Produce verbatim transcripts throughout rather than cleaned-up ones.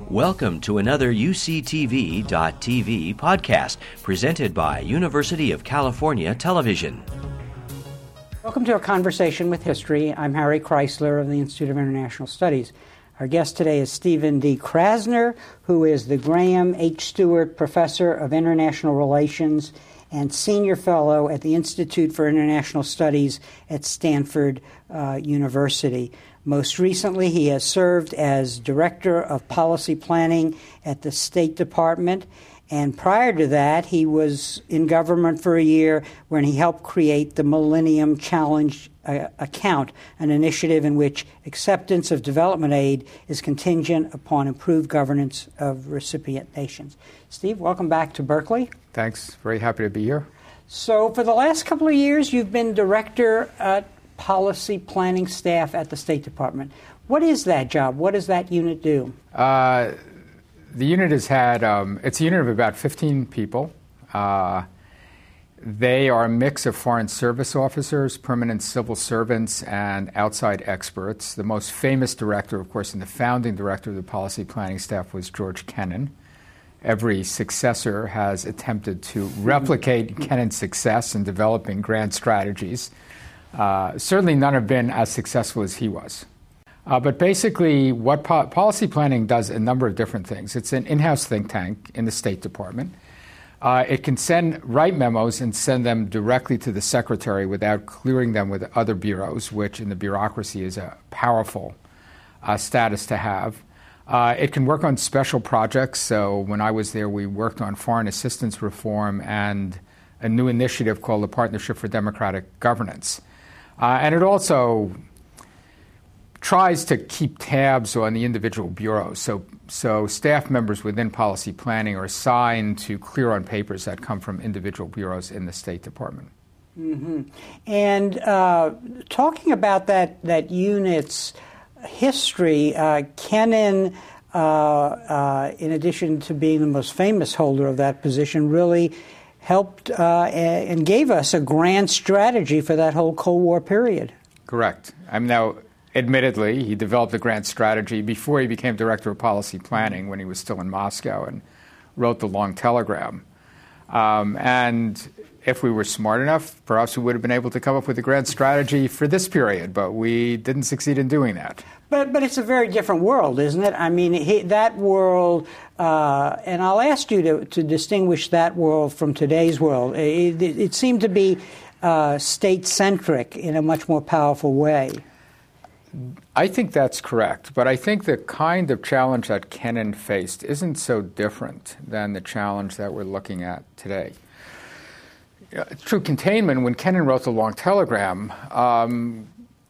Welcome to another U C T V dot T V podcast presented by University of California Television. Welcome to a conversation with history. I'm Harry Chrysler of the Institute of International Studies. Our guest today is Stephen D. Krasner, who is the Graham H. Stewart Professor of International Relations and Senior Fellow at the Institute for International Studies at Stanford uh, University. Most recently, he has served as Director of Policy Planning at the State Department, and prior to that, he was in government for a year when he helped create the Millennium Challenge uh, Account, an initiative in which acceptance of development aid is contingent upon improved governance of recipient nations. Steve, welcome back to Berkeley. Thanks. Very happy to be here. So for the last couple of years, you've been Director at Policy Planning Staff at the State Department. What is that job? What does that unit do? Uh, the unit has had, um, it's a unit of about fifteen people. Uh, they are a mix of foreign service officers, permanent civil servants, and outside experts. The most famous director, of course, and the founding director of the Policy Planning Staff was George Kennan. Every successor has attempted to replicate Kennan's success in developing grand strategies. Uh, certainly none have been as successful as he was. Uh, but basically, what po- policy planning does a number of different things. It's an in-house think tank in the State Department. Uh, it can send, write memos and send them directly to the secretary without clearing them with other bureaus, which in the bureaucracy is a powerful uh, status to have. Uh, it can work on special projects. So when I was there, we worked on foreign assistance reform and a new initiative called the Partnership for Democratic Governance. Uh, and it also tries to keep tabs on the individual bureaus. So, so staff members within policy planning are assigned to clear on papers that come from individual bureaus in the State Department. Mm-hmm. And uh, talking about that, that unit's history, uh, Kennan, uh, uh, in addition to being the most famous holder of that position, really helped uh, and gave us a grand strategy for that whole Cold War period. Correct. I'm now, admittedly, he developed a grand strategy before he became Director of Policy Planning when he was still in Moscow and wrote the long telegram. Um, and if we were smart enough, perhaps we would have been able to come up with a grand strategy for this period, but we didn't succeed in doing that. But but it's a very different world, isn't it? I mean, he, that world, uh, and I'll ask you to, to distinguish that world from today's world. It, it, it seemed to be uh, state-centric in a much more powerful way. I think that's correct, but I think the kind of challenge that Kennan faced isn't so different than the challenge that we're looking at today. Through containment, when Kennan wrote the long telegram, um,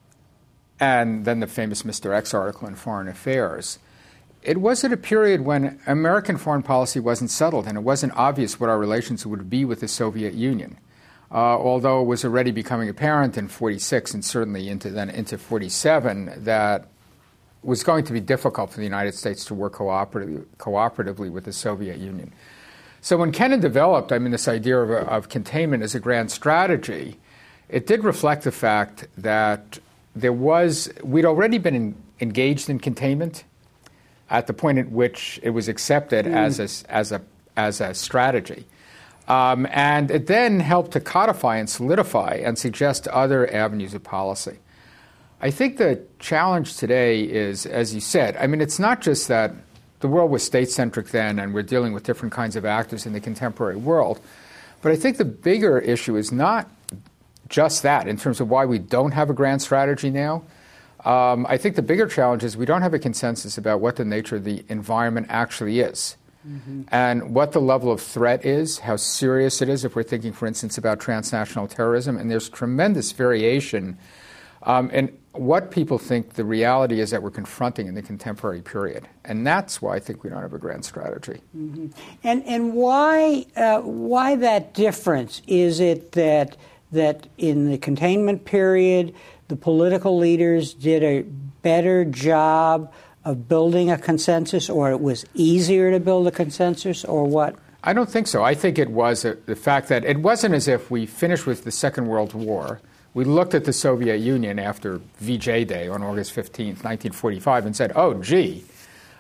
and then the famous Mister X article in Foreign Affairs, it was at a period when American foreign policy wasn't settled, and it wasn't obvious what our relations would be with the Soviet Union. Uh, although it was already becoming apparent in forty-six and certainly into then into forty-seven that it was going to be difficult for the United States to work cooperatively, cooperatively with the Soviet Union. So when Kennan developed, I mean, this idea of, of containment as a grand strategy, it did reflect the fact that there was, we'd already been in, engaged in containment at the point at which it was accepted mm. as a, as a, as a strategy. Um, and it then helped to codify and solidify and suggest other avenues of policy. I think the challenge today is, as you said, I mean, it's not just that the world was state-centric then and we're dealing with different kinds of actors in the contemporary world, but I think the bigger issue is not just that in terms of why we don't have a grand strategy now. Um, I think the bigger challenge is we don't have a consensus about what the nature of the environment actually is. Mm-hmm. And what the level of threat is, how serious it is if we're thinking, for instance, about transnational terrorism. And there's tremendous variation um, in what people think the reality is that we're confronting in the contemporary period. And that's why I think we don't have a grand strategy. Mm-hmm. And and why uh, why that difference? Is it that that in the containment period, the political leaders did a better job of building a consensus, or it was easier to build a consensus, or what? I don't think so. I think it was a, the fact that it wasn't as if we finished with the Second World War. We looked at the Soviet Union after V J Day on August fifteenth, nineteen forty-five, and said, oh, gee,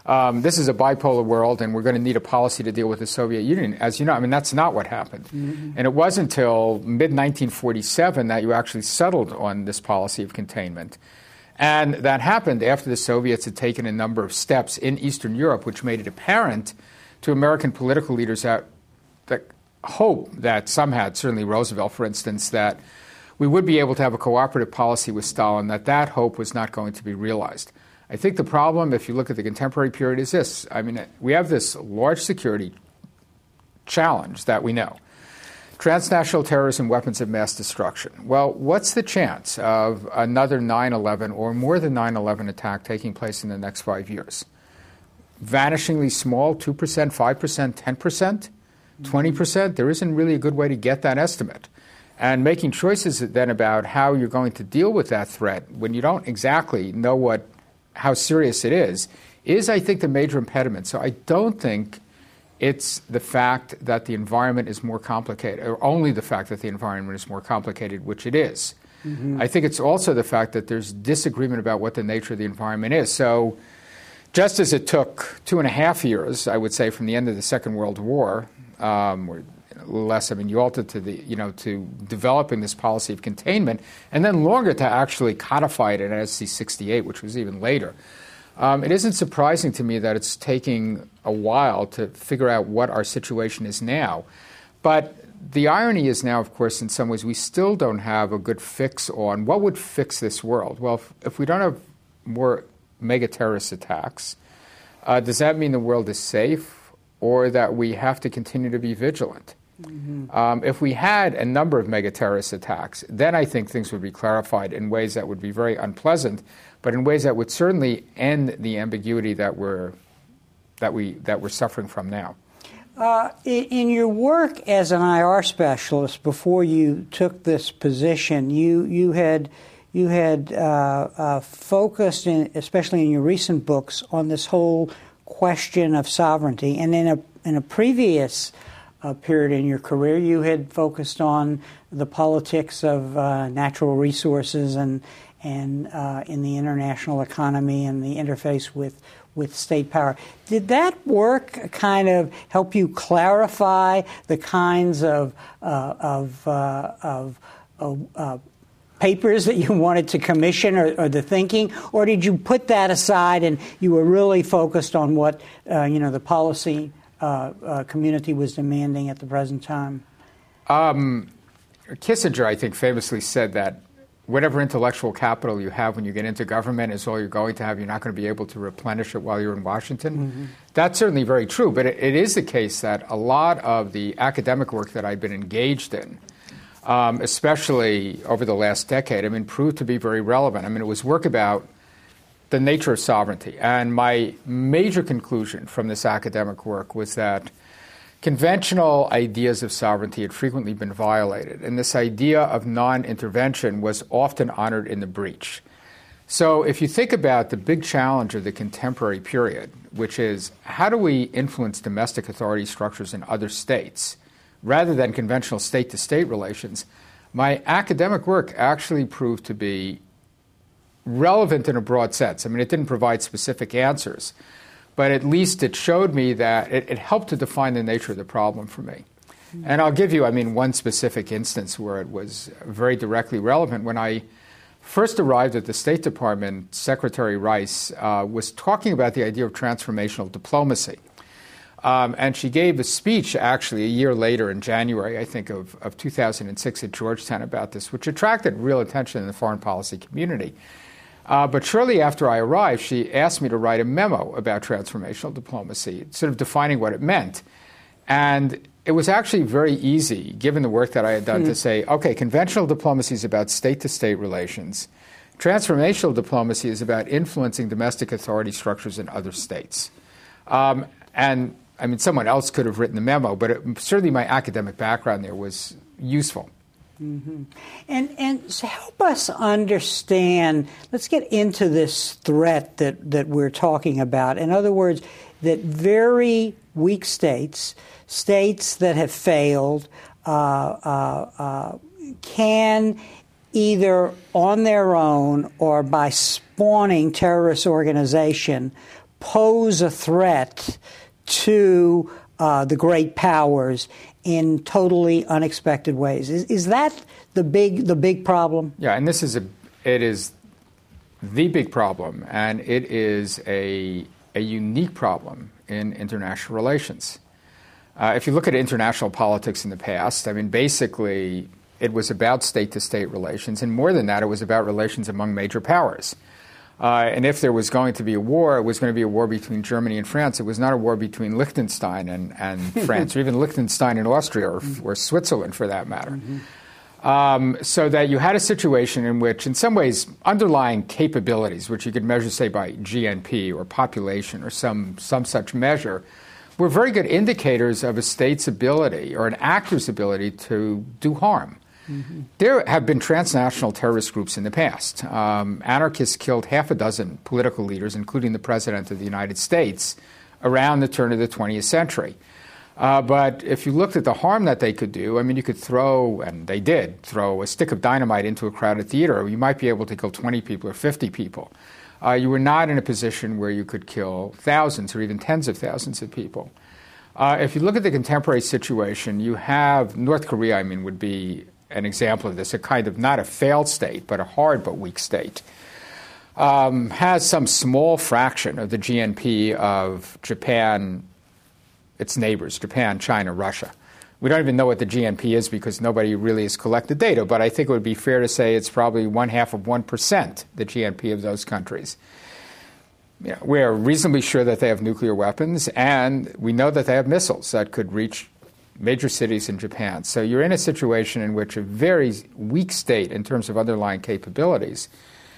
Um, this is a bipolar world, and we're going to need a policy to deal with the Soviet Union. As you know, I mean, that's not what happened. Mm-hmm. And it wasn't until mid nineteen forty-seven that you actually settled on this policy of containment. And that happened after the Soviets had taken a number of steps in Eastern Europe, which made it apparent to American political leaders that, that hope that some had, certainly Roosevelt, for instance, that we would be able to have a cooperative policy with Stalin, that that hope was not going to be realized. I think the problem, if you look at the contemporary period, is this. I mean, we have this large security challenge that we know. Transnational terrorism, weapons of mass destruction. Well, what's the chance of another nine eleven or more than nine eleven attack taking place in the next five years? Vanishingly small, two percent, five percent, ten percent, twenty percent? There isn't really a good way to get that estimate. And making choices then about how you're going to deal with that threat when you don't exactly know what, how serious it is, is, I think, the major impediment. So I don't think it's the fact that the environment is more complicated, or only the fact that the environment is more complicated, which it is. Mm-hmm. I think it's also the fact that there's disagreement about what the nature of the environment is. So just as it took two and a half years, I would say, from the end of the Second World War, um, or a little less, I mean, Yalta to the, you know, to developing this policy of containment, and then longer to actually codify it in S C sixty-eight, which was even later. Um, it isn't surprising to me that it's taking a while to figure out what our situation is now. But the irony is now, of course, in some ways, we still don't have a good fix on what would fix this world. Well, if, if we don't have more mega-terrorist attacks, uh, does that mean the world is safe, or that we have to continue to be vigilant? Mm-hmm. Um, if we had a number of mega-terrorist attacks, then I think things would be clarified in ways that would be very unpleasant, but in ways that would certainly end the ambiguity that we're that we that we're suffering from now. Uh, in, in your work as an I R specialist, before you took this position, you you had you had uh, uh, focused, in, especially in your recent books, on this whole question of sovereignty. And in a in a previous uh, period in your career, you had focused on the politics of uh, natural resources and. and uh, in the international economy and the interface with, with state power. Did that work kind of help you clarify the kinds of, uh, of, uh, of uh, papers that you wanted to commission, or, or the thinking, or did you put that aside and you were really focused on what uh, you know the policy uh, uh, community was demanding at the present time? Um, Kissinger, I think, famously said that whatever intellectual capital you have when you get into government is all you're going to have. You're not going to be able to replenish it while you're in Washington. Mm-hmm. That's certainly very true, but it, it is the case that a lot of the academic work that I've been engaged in, um, especially over the last decade, I mean, proved to be very relevant. I mean, it was work about the nature of sovereignty. And my major conclusion from this academic work was that conventional ideas of sovereignty had frequently been violated, and this idea of non-intervention was often honored in the breach. So if you think about the big challenge of the contemporary period, which is how do we influence domestic authority structures in other states rather than conventional state-to-state relations, my academic work actually proved to be relevant in a broad sense. I mean, it didn't provide specific answers, but at least it showed me that it, it helped to define the nature of the problem for me. Mm-hmm. And I'll give you, I mean, one specific instance where it was very directly relevant. When I first arrived at the State Department, Secretary Rice uh, was talking about the idea of transformational diplomacy. Um, and she gave a speech, actually, a year later in January, I think, of, of two thousand six at Georgetown about this, which attracted real attention in the foreign policy community. Uh, but shortly after I arrived, she asked me to write a memo about transformational diplomacy, sort of defining what it meant. And it was actually very easy, given the work that I had done, mm-hmm. to say, okay, conventional diplomacy is about state-to-state relations. Transformational diplomacy is about influencing domestic authority structures in other states. Um, and, I mean, someone else could have written the memo, but it, certainly my academic background there was useful. Mm-hmm. And and so help us understand, let's get into this threat that, that we're talking about. In other words, that very weak states, states that have failed, uh, uh, uh, can either on their own or by spawning terrorist organization pose a threat to uh, the great powers in totally unexpected ways. Is, is that the big the big problem? Yeah, and this is a it is the big problem, and it is a a unique problem in international relations. Uh, if you look at international politics in the past, I mean, basically, it was about state-to-state relations, and more than that, it was about relations among major powers. Uh, and if there was going to be a war, it was going to be a war between Germany and France. It was not a war between Liechtenstein and, and France, or even Liechtenstein and Austria, or, or Switzerland, for that matter. Mm-hmm. Um, so that you had a situation in which, in some ways, underlying capabilities, which you could measure, say, by G N P or population or some, some such measure, were very good indicators of a state's ability or an actor's ability to do harm. Mm-hmm. There have been transnational terrorist groups in the past. Um, anarchists killed half a dozen political leaders, including the President of the United States, around the turn of the twentieth century. Uh, but if you looked at the harm that they could do, I mean, you could throw, and they did, throw a stick of dynamite into a crowded theater. You might be able to kill twenty people or fifty people. Uh, you were not in a position where you could kill thousands or even tens of thousands of people. Uh, if you look at the contemporary situation, you have North Korea, I mean, would be an example of this, a kind of not a failed state, but a hard but weak state. Um, has some small fraction of the G N P of Japan, its neighbors, Japan, China, Russia. We don't even know what the G N P is because nobody really has collected data, but I think it would be fair to say it's probably one half of one percent, the G N P of those countries. You know, we're reasonably sure that they have nuclear weapons, and we know that they have missiles that could reach major cities in Japan. So you're in a situation in which a very weak state in terms of underlying capabilities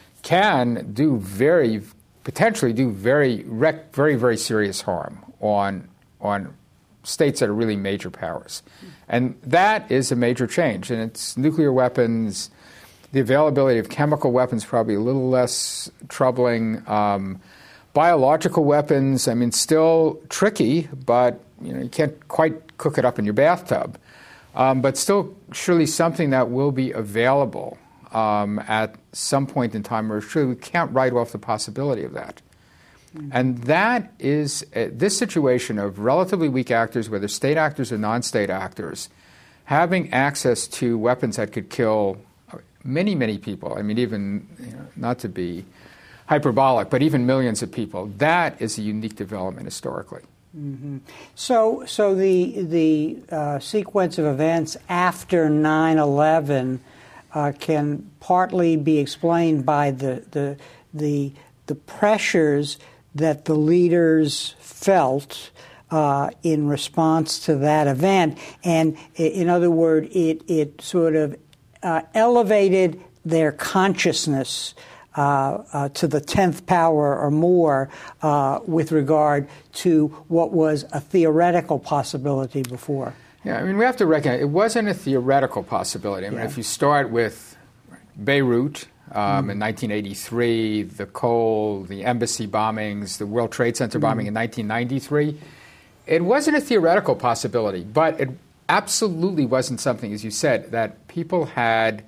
can do very, potentially do very, very, very serious harm on on states that are really major powers. And that is a major change. And it's nuclear weapons, the availability of chemical weapons probably a little less troubling. Um, biological weapons, I mean, still tricky, but you know, you can't quite cook it up in your bathtub. Um, but still surely something that will be available um, at some point in time, or surely we can't write off the possibility of that. And that is uh, this situation of relatively weak actors, whether state actors or non-state actors, having access to weapons that could kill many, many people. I mean, even, you know, not to be hyperbolic, but even millions of people. That is a unique development historically. Mm-hmm. So, so the the uh, sequence of events after nine eleven uh, can partly be explained by the the the the pressures that the leaders felt uh, in response to that event, and in other words, it it sort of uh, elevated their consciousness uh, uh, to the tenth power or more uh, with regard to what was a theoretical possibility before. Yeah, I mean, we have to recognize it wasn't a theoretical possibility. I mean, yeah. If you start with Beirut, Um, mm. in nineteen eighty-three, the Cole, the embassy bombings, the World Trade Center bombing mm. in nineteen ninety-three. It wasn't a theoretical possibility, but it absolutely wasn't something, as you said, that people had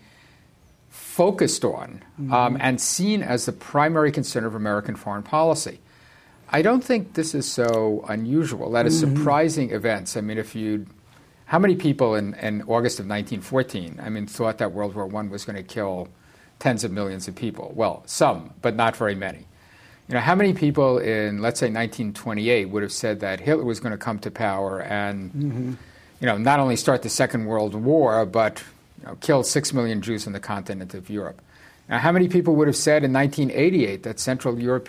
focused on mm. um, and seen as the primary concern of American foreign policy. I don't think this is so unusual. That is mm-hmm. surprising events. I mean, if you, how many people in, in August of nineteen fourteen, I mean, thought that World War One was going to kill tens of millions of people? Well, some, but not very many. You know, how many people in, let's say, nineteen twenty-eight would have said that Hitler was going to come to power and, mm-hmm. you know, not only start the Second World War, but you know, kill six million Jews on the continent of Europe? Now, how many people would have said in nineteen eighty-eight that Central Europe,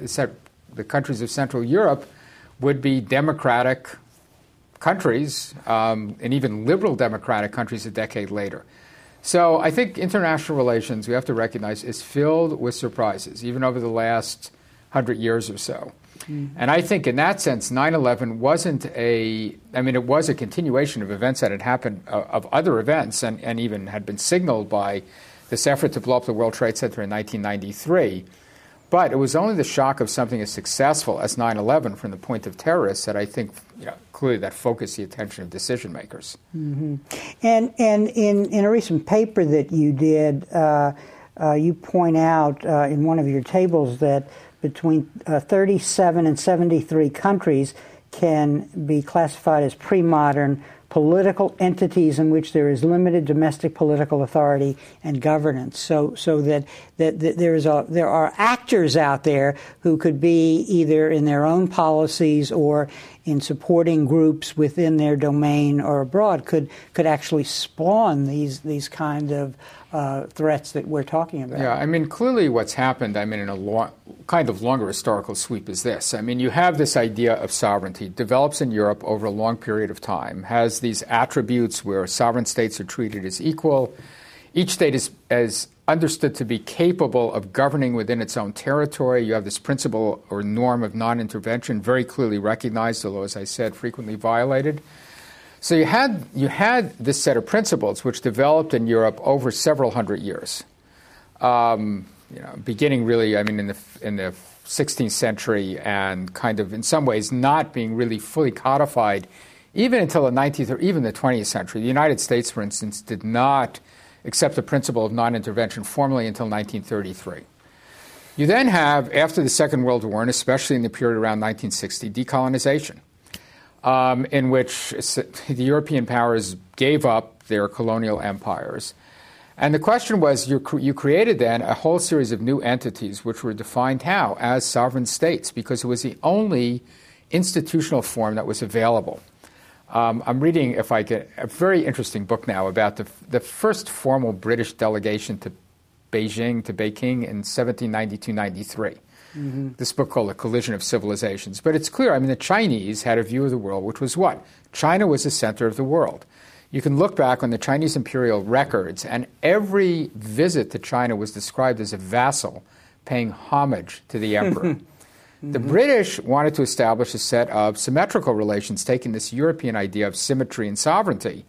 the countries of Central Europe would be democratic countries, um, and even liberal democratic countries a decade later? So I think international relations, we have to recognize, is filled with surprises, even over the last hundred years or so. Mm-hmm. And I think in that sense, nine eleven wasn't a, I mean, it was a continuation of events that had happened, uh, of other events, and, and even had been signaled by this effort to blow up the World Trade Center in nineteen ninety-three. But it was only the shock of something as successful as nine eleven from the point of terrorists that I think, you know, clearly that focused the attention of decision makers. Mm-hmm. And and in, in a recent paper that you did, uh, uh, you point out uh, in one of your tables that between uh, thirty-seven and seventy-three countries can be classified as pre-modern political entities in which there is limited domestic political authority and governance. So, so that, that, that there is a there are actors out there who could be either in their own policies or in supporting groups within their domain or abroad could could actually spawn these these kind of uh, threats that we're talking about. Yeah, I mean, clearly what's happened, I mean, in a long, kind of longer historical sweep is this. I mean, you have this idea of sovereignty, develops in Europe over a long period of time, has these attributes where sovereign states are treated as equal. Each state is, is understood to be capable of governing within its own territory. You have this principle or norm of non-intervention very clearly recognized, although, as I said, frequently violated. So you had you had this set of principles which developed in Europe over several hundred years, um, you know, beginning really, I mean, in the in the sixteenth century, and kind of in some ways not being really fully codified, even until the nineteenth or even the twentieth century. The United States, for instance, did not accept the principle of non-intervention formally until nineteen thirty-three. You then have, after the Second World War, and especially in the period around nineteen sixty, decolonization. Um, in which the European powers gave up their colonial empires. And the question was, you, cre- you created then a whole series of new entities which were defined how? As sovereign states, because it was the only institutional form that was available. Um, I'm reading, if I get, a very interesting book now about the, the first formal British delegation to Beijing, to Peking in seventeen ninety-two ninety-three. Mm-hmm. This book called A Collision of Civilizations. But it's clear, I mean, the Chinese had a view of the world, which was what? China was the center of the world. You can look back on the Chinese imperial records, and every visit to China was described as a vassal paying homage to the emperor. Mm-hmm. The British wanted to establish a set of symmetrical relations, taking this European idea of symmetry and sovereignty,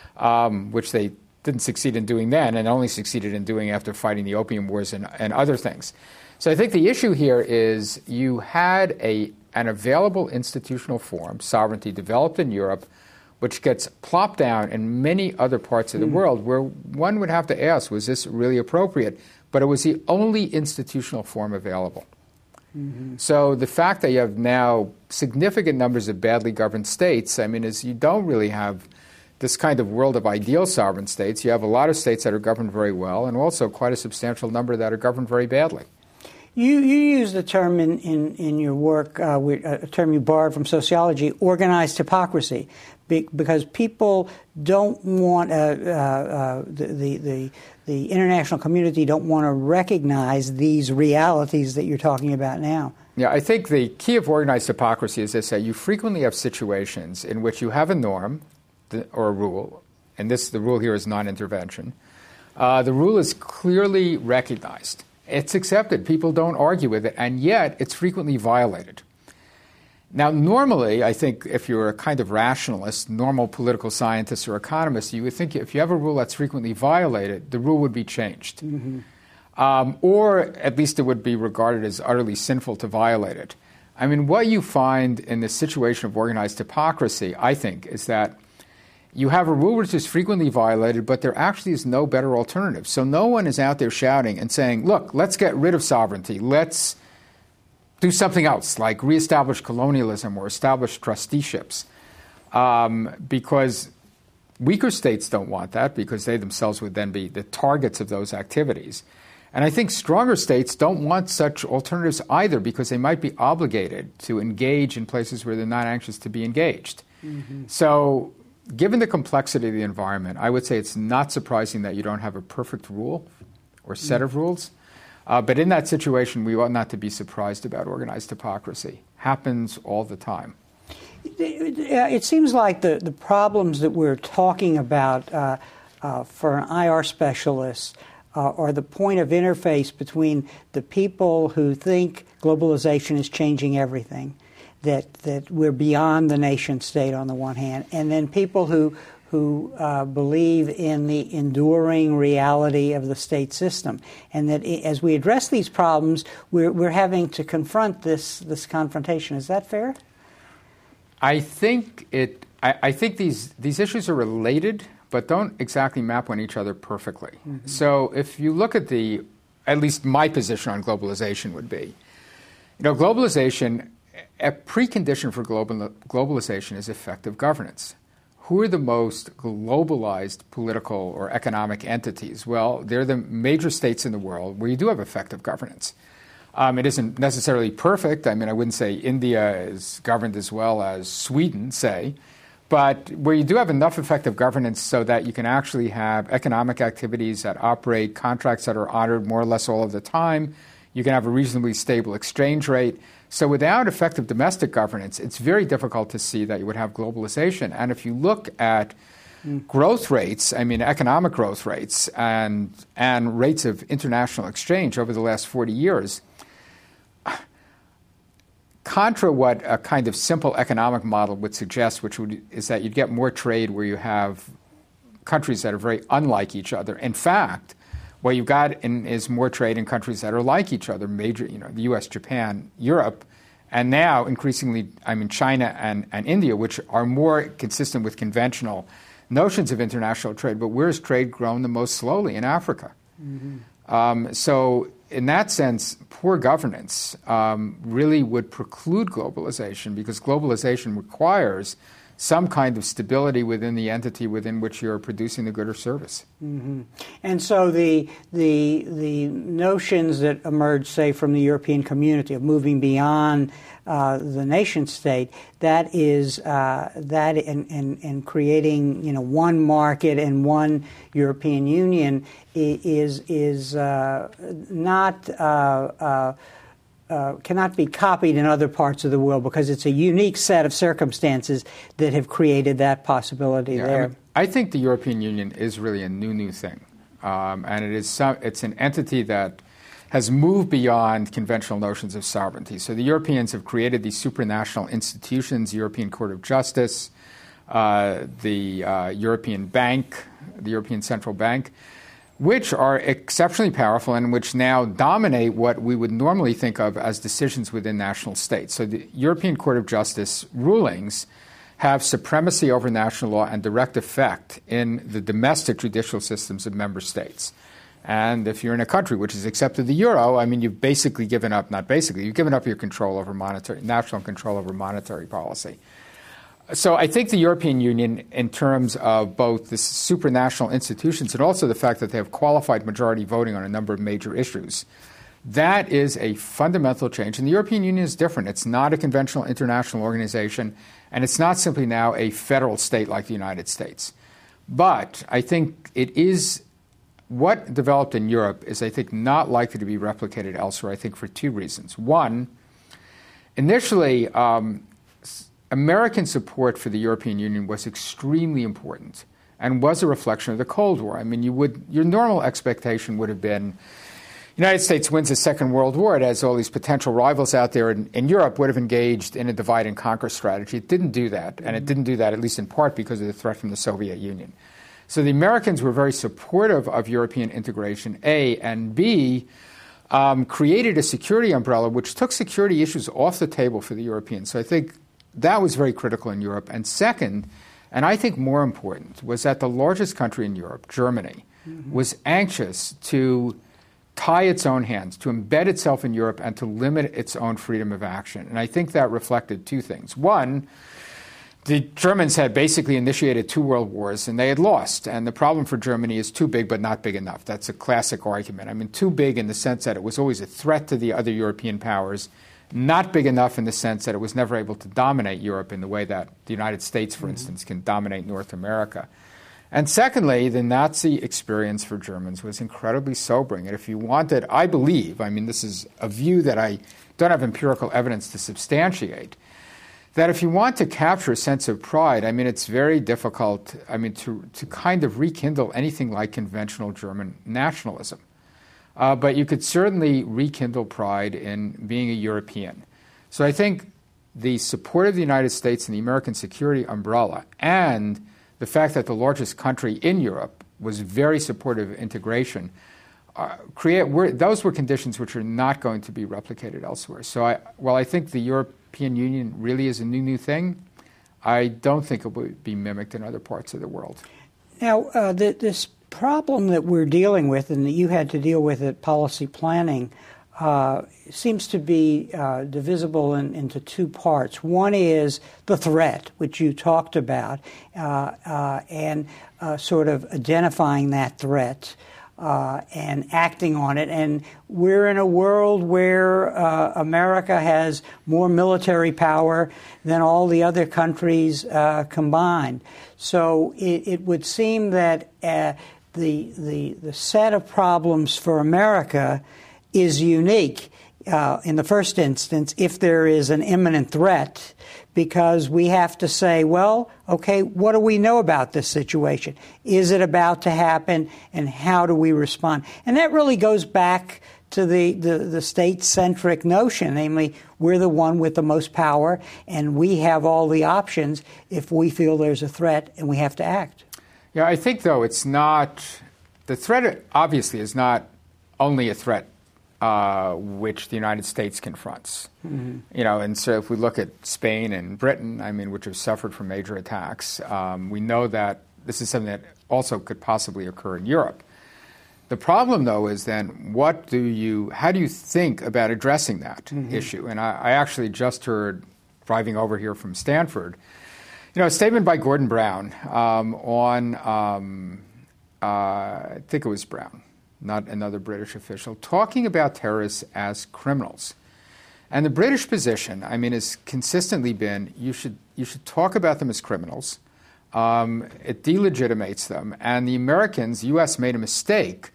um, which they didn't succeed in doing then, and only succeeded in doing after fighting the Opium Wars and, and other things. So I think the issue here is you had a an available institutional form, sovereignty, developed in Europe, which gets plopped down in many other parts of the mm. world, where one would have to ask, was this really appropriate? But it was the only institutional form available. Mm-hmm. So the fact that you have now significant numbers of badly governed states, I mean, is you don't really have this kind of world of ideal sovereign states. You have a lot of states that are governed very well, and also quite a substantial number that are governed very badly. You, you use the term in, in, in your work, uh, a term you borrowed from sociology, organized hypocrisy, be, because people don't want, uh, uh, uh, the, the, the, the international community don't want to recognize these realities that you're talking about now. Yeah, I think the key of organized hypocrisy is this, that you frequently have situations in which you have a norm or a rule, and this the rule here is non-intervention. Uh, the rule is clearly recognized. It's accepted. People don't argue with it, and yet it's frequently violated. Now, normally, I think if you're a kind of rationalist, normal political scientist or economist, you would think if you have a rule that's frequently violated, the rule would be changed. Mm-hmm. Um, or at least it would be regarded as utterly sinful to violate it. I mean, what you find in this situation of organized hypocrisy, I think, is that you have a rule which is frequently violated, but there actually is no better alternative. So no one is out there shouting and saying, look, let's get rid of sovereignty. Let's do something else, like reestablish colonialism or establish trusteeships. Um, because weaker states don't want that, because they themselves would then be the targets of those activities. And I think stronger states don't want such alternatives either, because they might be obligated to engage in places where they're not anxious to be engaged. Mm-hmm. So given the complexity of the environment, I would say it's not surprising that you don't have a perfect rule or set of rules. Uh, but in that situation, we ought not to be surprised about organized hypocrisy. Happens all the time. It seems like the, the problems that we're talking about uh, uh, for an I R specialist uh, are the point of interface between the people who think globalization is changing everything, that that we're beyond the nation state on the one hand, and then people who who uh, believe in the enduring reality of the state system, and that as we address these problems, we're we're having to confront this this confrontation. Is that fair? I think it. I, I think these these issues are related, but don't exactly map on each other perfectly. Mm-hmm. So if you look at the, at least my position on globalization would be, You know, globalization, a precondition for global, globalization is effective governance. Who are the most globalized political or economic entities? Well, they're the major states in the world where you do have effective governance. Um, it isn't necessarily perfect. I mean, I wouldn't say India is governed as well as Sweden, say, but where you do have enough effective governance so that you can actually have economic activities that operate, contracts that are honored more or less all of the time. You can have a reasonably stable exchange rate. So without effective domestic governance, it's very difficult to see that you would have globalization. And if you look at mm. growth rates, I mean economic growth rates and and rates of international exchange over the last forty years, contra what a kind of simple economic model would suggest, which would, is that you'd get more trade where you have countries that are very unlike each other. In fact, what you've got in, is more trade in countries that are like each other, major, you know, the U S, Japan, Europe, and now increasingly, I mean, China and, and India, which are more consistent with conventional notions of international trade. But where has trade grown the most slowly? In Africa. Mm-hmm. Um, so in that sense, poor governance um, really would preclude globalization, because globalization requires some kind of stability within the entity within which you're producing the good or service. Mm-hmm. And so the the the notions that emerge, say, from the European community of moving beyond uh, the nation state, that is uh, that in, in, in creating, you know, one market and one European Union is is uh, not. Uh, uh, Uh, cannot be copied in other parts of the world, because it's a unique set of circumstances that have created that possibility yeah, there. I, mean, I think the European Union is really a new, new thing. Um, and it is some, it's an entity that has moved beyond conventional notions of sovereignty. So the Europeans have created these supranational institutions, European Court of Justice, uh, the uh, European Bank, the European Central Bank, which are exceptionally powerful and which now dominate what we would normally think of as decisions within national states. So the European Court of Justice rulings have supremacy over national law and direct effect in the domestic judicial systems of member states. And if you're in a country which has accepted the euro, I mean, you've basically given up, not basically, you've given up your control over monetary, national control over monetary policy. So I think the European Union, in terms of both the supranational institutions and also the fact that they have qualified majority voting on a number of major issues, that is a fundamental change. And the European Union is different. It's not a conventional international organization, and it's not simply now a federal state like the United States. But I think it is what developed in Europe is, I think, not likely to be replicated elsewhere, I think, for two reasons. One, initially, um, American support for the European Union was extremely important and was a reflection of the Cold War. I mean, you would, your normal expectation would have been the United States wins the Second World War. It has all these potential rivals out there, and, and Europe would have engaged in a divide and conquer strategy. It didn't do that, and it didn't do that at least in part because of the threat from the Soviet Union. So the Americans were very supportive of European integration, A, and B, um, created a security umbrella which took security issues off the table for the Europeans. So I think that was very critical in Europe. And second, and I think more important, was that the largest country in Europe, Germany, mm-hmm. was anxious to tie its own hands, to embed itself in Europe, and to limit its own freedom of action. And I think that reflected two things. One, the Germans had basically initiated two world wars, and they had lost. And the problem for Germany is too big but not big enough. That's a classic argument. I mean, too big in the sense that it was always a threat to the other European powers, not big enough in the sense that it was never able to dominate Europe in the way that the United States, for mm-hmm. instance, can dominate North America. And secondly, the Nazi experience for Germans was incredibly sobering. And if you wanted, I believe, I mean, this is a view that I don't have empirical evidence to substantiate, that if you want to capture a sense of pride, I mean, it's very difficult, I mean, to, to kind of rekindle anything like conventional German nationalism. Uh, but you could certainly rekindle pride in being a European. So I think the support of the United States and the American security umbrella, and the fact that the largest country in Europe was very supportive of integration, uh, create were, those were conditions which are not going to be replicated elsewhere. So I, while I think the European Union really is a new, new thing, I don't think it would be mimicked in other parts of the world. Now, uh, the, this problem that we're dealing with and that you had to deal with at policy planning uh, seems to be uh, divisible in, into two parts. One is the threat, which you talked about, uh, uh, and uh, sort of identifying that threat uh, and acting on it. And we're in a world where uh, America has more military power than all the other countries uh, combined. So it, it would seem that uh, the, the the set of problems for America is unique uh, in the first instance if there is an imminent threat, because we have to say, well, okay, what do we know about this situation? Is it about to happen, and how do we respond? And that really goes back to the, the, the state-centric notion, namely, we're the one with the most power, and we have all the options if we feel there's a threat, and we have to act. Yeah, I think, though, it's not – the threat obviously is not only a threat Uh, which the United States confronts. Mm-hmm. You know, and so if we look at Spain and Britain, I mean, which have suffered from major attacks, um, we know that this is something that also could possibly occur in Europe. The problem, though, is then what do you, how do you think about addressing that mm-hmm. issue? And I, I actually just heard, driving over here from Stanford, you know, a statement by Gordon Brown um, on, um, uh, I think it was Brown, not another British official, talking about terrorists as criminals. And the British position, I mean, has consistently been you should you should talk about them as criminals. Um, it delegitimates them. And the Americans, U S, made a mistake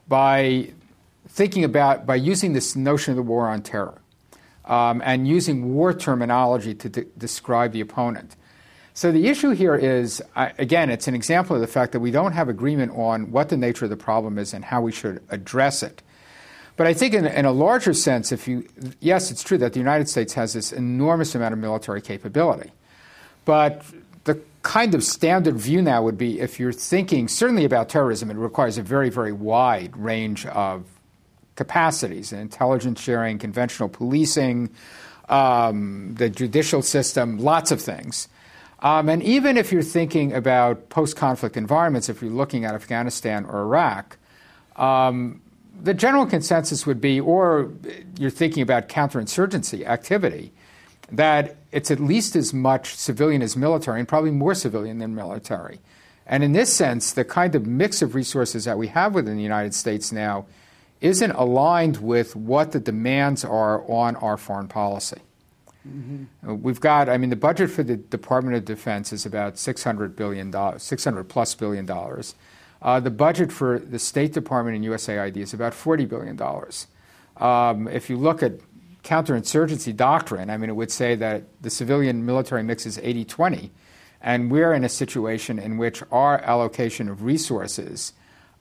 by thinking about, by using this notion of the war on terror um, and using war terminology to de- describe the opponent. So the issue here is, uh, again, it's an example of the fact that we don't have agreement on what the nature of the problem is and how we should address it. But I think in, in a larger sense, if you, yes, it's true that the United States has this enormous amount of military capability. But the kind of standard view now would be if you're thinking certainly about terrorism, it requires a very, very wide range of capacities, intelligence sharing, conventional policing, um, the judicial system, lots of things. Um, and even if you're thinking about post-conflict environments, if you're looking at Afghanistan or Iraq, um, the general consensus would be, or you're thinking about counterinsurgency activity, that it's at least as much civilian as military, and probably more civilian than military. And in this sense, the kind of mix of resources that we have within the United States now isn't aligned with what the demands are on our foreign policy. Mm-hmm. We've got, I mean, the budget for the Department of Defense is about six hundred billion dollars, six hundred plus billion dollars. Uh, the budget for the State Department and U S A I D is about forty billion dollars. Um, if you look at counterinsurgency doctrine, I mean, it would say that the civilian-military mix is eighty twenty, and we're in a situation in which our allocation of resources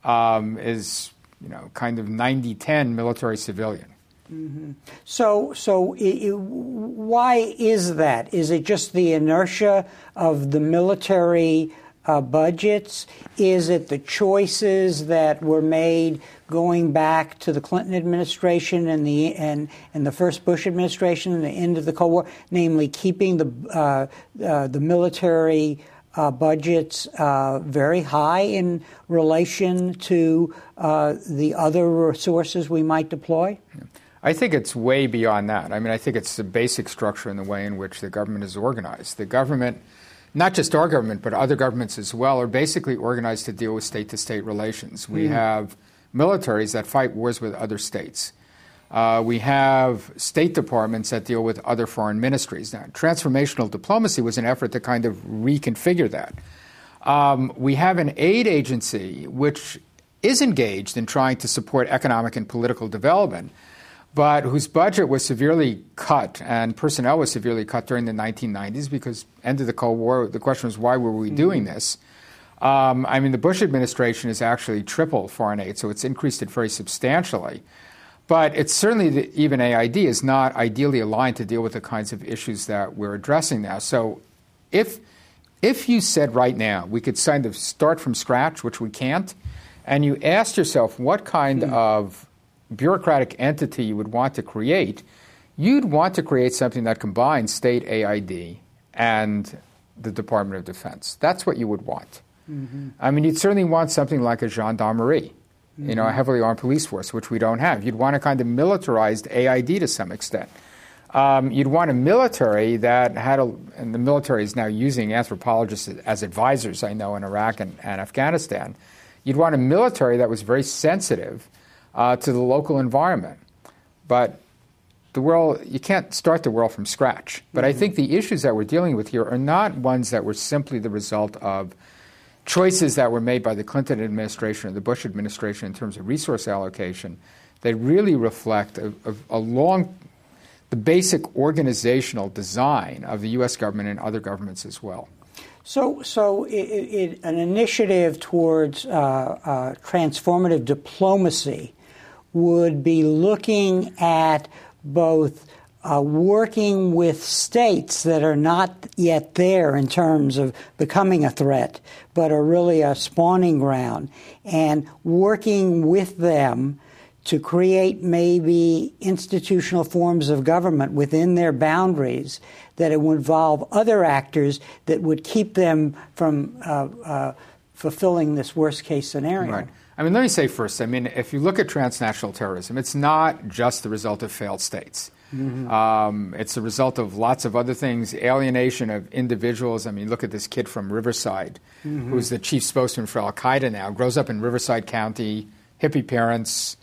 um, is, you know, kind of ninety ten military-civilian. Mm-hmm. So, so it, it, why is that? Is it just the inertia of the military uh, budgets? Is it the choices that were made going back to the Clinton administration and the and and the first Bush administration and the end of the Cold War, namely keeping the uh, uh, the military uh, budgets uh, very high in relation to uh, the other resources we might deploy? Yeah. I think it's way beyond that. I mean, I think it's the basic structure in the way in which the government is organized. The government, not just our government, but other governments as well, are basically organized to deal with state-to-state relations. We mm. have militaries that fight wars with other states. Uh, we have state departments that deal with other foreign ministries. Now, transformational diplomacy was an effort to kind of reconfigure that. Um, we have an aid agency which is engaged in trying to support economic and political development, but whose budget was severely cut and personnel was severely cut during the nineteen nineties because end of the Cold War, the question was, why were we mm-hmm. doing this? Um, I mean, the Bush administration has actually tripled foreign aid, so it's increased it very substantially. But it's certainly, the, even A I D is not ideally aligned to deal with the kinds of issues that we're addressing now. So if, if you said right now we could kind of start from scratch, which we can't, and you asked yourself what kind mm-hmm. of bureaucratic entity you would want to create, you'd want to create something that combines state A I D and the Department of Defense. That's what you would want. Mm-hmm. I mean, you'd certainly want something like a gendarmerie, you know, a heavily armed police force, which we don't have. You'd want a kind of militarized A I D to some extent. Um, you'd want a military that had a, and the military is now using anthropologists as advisors, I know, in Iraq and, and Afghanistan. You'd want a military that was very sensitive uh, to the local environment. But the world, you can't start the world from scratch. But mm-hmm. I think the issues that we're dealing with here are not ones that were simply the result of choices that were made by the Clinton administration or the Bush administration in terms of resource allocation. They really reflect a, a, a long the basic organizational design of the U S government and other governments as well. So, so it, it, an initiative towards uh, uh, transformative diplomacy would be looking at both uh, working with states that are not yet there in terms of becoming a threat, but are really a spawning ground, and working with them to create maybe institutional forms of government within their boundaries that it would involve other actors that would keep them from uh, uh, fulfilling this worst-case scenario. Right. I mean, let me say first, I mean, if you look at transnational terrorism, it's not just the result of failed states. Mm-hmm. Um, it's the result of lots of other things, alienation of individuals. I mean, look at this kid from Riverside, mm-hmm. who's the chief spokesman for Al-Qaeda now, grows up in Riverside County, hippie parents.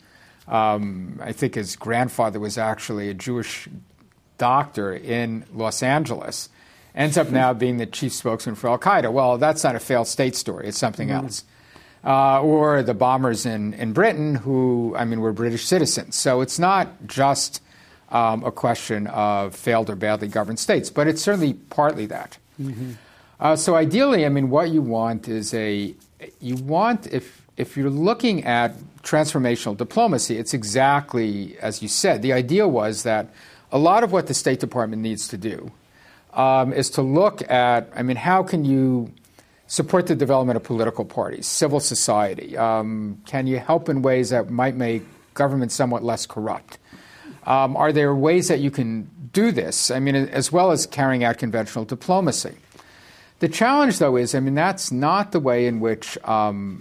Um, I think his grandfather was actually a Jewish doctor in Los Angeles, ends up now being the chief spokesman for Al-Qaeda. Well, that's not a failed state story. It's something mm-hmm. else. Uh, or the bombers in, in Britain who, I mean, were British citizens. So it's not just um, a question of failed or badly governed states, but it's certainly partly that. Mm-hmm. Uh, so ideally, I mean, what you want is a, you want, if if you're looking at transformational diplomacy, it's exactly as you said. The idea was that a lot of what the State Department needs to do um, is to look at, I mean, how can you support the development of political parties, civil society? Um, can you help in ways that might make government somewhat less corrupt? Um, are there ways that you can do this? I mean, as well as carrying out conventional diplomacy. The challenge, though, is, I mean, that's not the way in which um,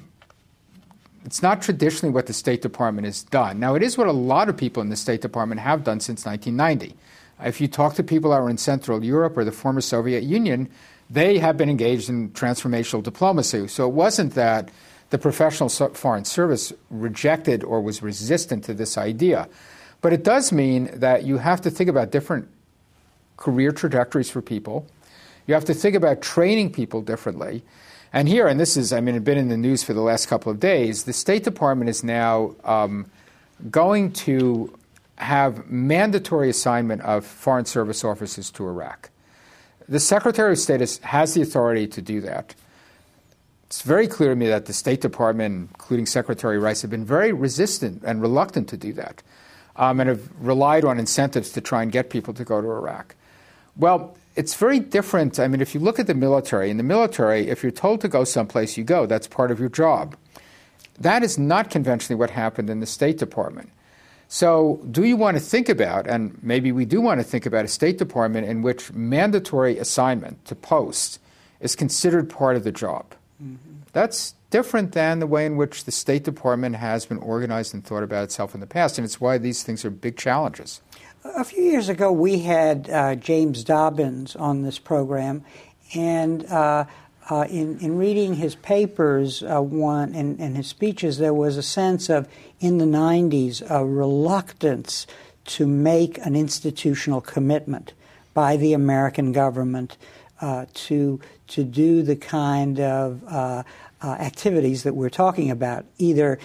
it's not traditionally what the State Department has done. Now, it is what a lot of people in the State Department have done since nineteen ninety. If you talk to people that are in Central Europe or the former Soviet Union, they have been engaged in transformational diplomacy. So it wasn't that the professional foreign service rejected or was resistant to this idea. But it does mean that you have to think about different career trajectories for people. You have to think about training people differently. And here, and this is, I mean, it's been in the news for the last couple of days, the State Department is now um, going to have mandatory assignment of foreign service officers to Iraq. The Secretary of State is, has the authority to do that. It's very clear to me that the State Department, including Secretary Rice, have been very resistant and reluctant to do that, um, and have relied on incentives to try and get people to go to Iraq. Well, it's very different. I mean, if you look at the military, in the military, if you're told to go someplace, you go. That's part of your job. That is not conventionally what happened in the State Department. So do you want to think about, and maybe we do want to think about, a State Department in which mandatory assignment to post is considered part of the job? Mm-hmm. That's different than the way in which the State Department has been organized and thought about itself in the past, and it's why these things are big challenges. A few years ago, we had uh, James Dobbins on this program, and uh, uh, in, in reading his papers uh, one and, and his speeches, there was a sense of, in the nineties, a reluctance to make an institutional commitment by the American government uh, to to do the kind of uh, uh, activities that we're talking about, either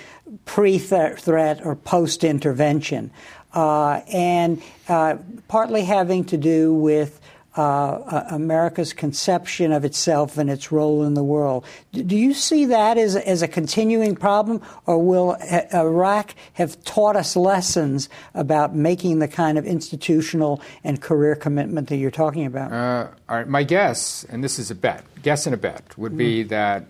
pre-threat or post-intervention. Uh, and uh, partly having to do with uh, uh, America's conception of itself and its role in the world. D- do you see that as, as a continuing problem, or will uh, Iraq have taught us lessons about making the kind of institutional and career commitment that you're talking about? Uh, all right, my guess, and this is a bet, guess and a bet, would be mm. that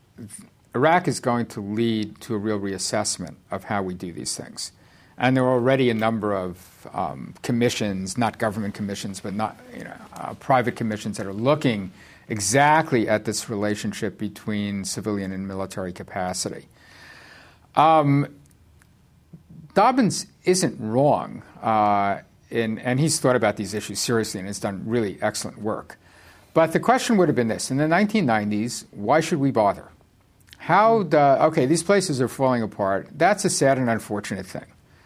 Iraq is going to lead to a real reassessment of how we do these things. And there are already a number of um, commissions, not government commissions, but not you know uh, private commissions that are looking exactly at this relationship between civilian and military capacity. Um, Dobbins isn't wrong, uh, in, and he's thought about these issues seriously and has done really excellent work. But the question would have been this. In the nineteen nineties, why should we bother? How, the, okay, these places are falling apart. That's a sad and unfortunate thing.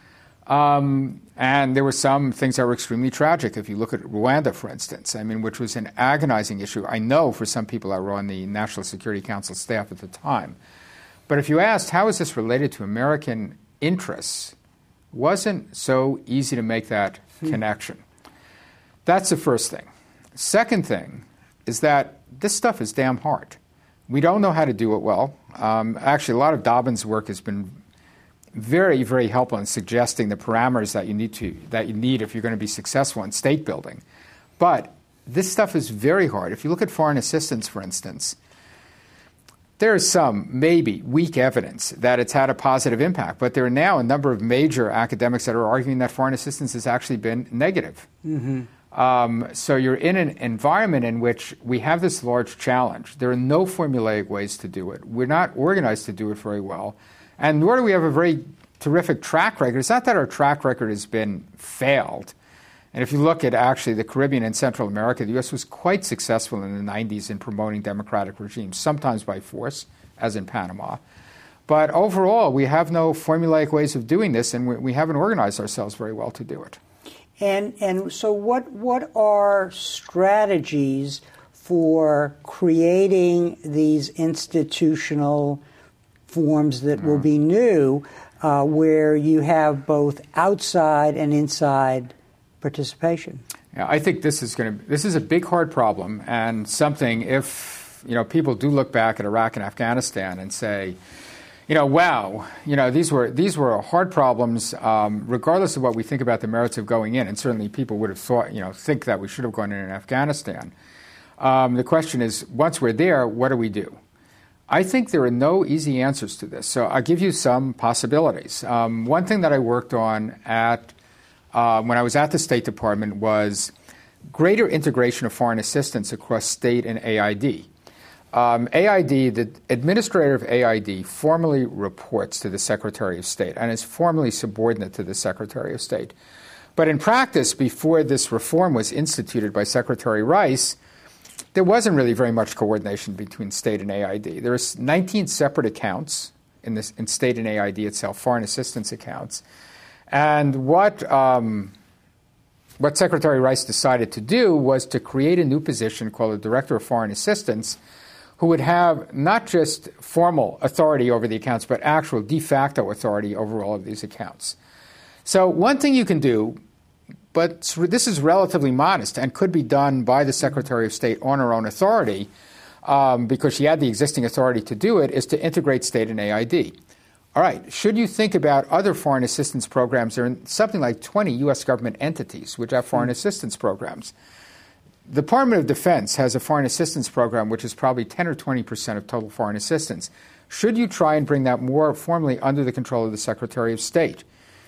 Um, and there were some things that were extremely tragic. If you look at Rwanda, for instance, I mean, which was an agonizing issue, I know, for some people that were on the National Security Council staff at the time. But if you asked, how is this related to American interests, wasn't so easy to make that hmm. connection. That's the first thing. Second thing is that this stuff is damn hard. We don't know how to do it well. Um, actually, a lot of Dobbins' work has been very, very helpful in suggesting the parameters that you need to that you need if you're going to be successful in state building. But this stuff is very hard. If you look at foreign assistance, for instance, there is some, maybe, weak evidence that it's had a positive impact. But there are now a number of major academics that are arguing that foreign assistance has actually been negative. Mm-hmm. Um, so you're in an environment in which we have this large challenge. There are no formulaic ways to do it. We're not organized to do it very well. And nor do we have a very terrific track record. It's not that our track record has been failed. And if you look at actually the Caribbean and Central America, the U S was quite successful in the nineties in promoting democratic regimes, sometimes by force, as in Panama. But overall, we have no formulaic ways of doing this, and we, we haven't organized ourselves very well to do it. And and so what what are strategies for creating these institutional forms that will be new, uh, where you have both outside and inside participation? Yeah, I think this is going to this is a big, hard problem, and something if you know people do look back at Iraq and Afghanistan and say, you know, wow, you know, these were these were hard problems, um, regardless of what we think about the merits of going in. And certainly people would have thought, you know, think that we should have gone in in Afghanistan. Um, the question is, once we're there, what do we do? I think there are no easy answers to this. So I'll give you some possibilities. Um, one thing that I worked on at uh, when I was at the State Department was greater integration of foreign assistance across state and A I D. Um, A I D, the administrator of A I D, formally reports to the Secretary of State and is formally subordinate to the Secretary of State. But in practice, before this reform was instituted by Secretary Rice, there wasn't really very much coordination between state and A I D. There was nineteen separate accounts in, this, in state and A I D itself, foreign assistance accounts. And what, um, what Secretary Rice decided to do was to create a new position called the Director of Foreign Assistance, who would have not just formal authority over the accounts, but actual de facto authority over all of these accounts. So one thing you can do, but this is relatively modest and could be done by the Secretary of State on her own authority, um, because she had the existing authority to do it, is to integrate state and A I D. All right, should you think about other foreign assistance programs? There are something like twenty U S government entities which have foreign assistance programs. The Department of Defense has a foreign assistance program which is probably ten or twenty percent of total foreign assistance. Should you try and bring that more formally under the control of the Secretary of State?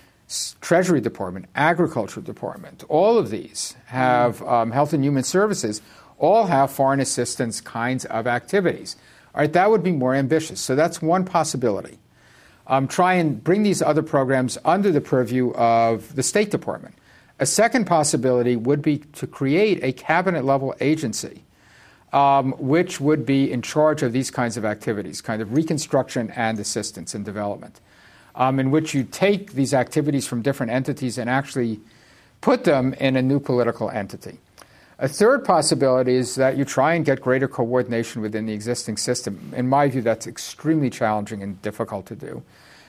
Treasury Department, Agriculture Department, all of these have um, Health and Human Services, all have foreign assistance kinds of activities. All right, that would be more ambitious. So that's one possibility. Um, try and bring these other programs under the purview of the State Department. A second possibility would be to create a cabinet-level agency um, which would be in charge of these kinds of activities, kind of reconstruction and assistance and development, um, in which you take these activities from different entities and actually put them in a new political entity. A third possibility is that you try and get greater coordination within the existing system. In my view, that's extremely challenging and difficult to do.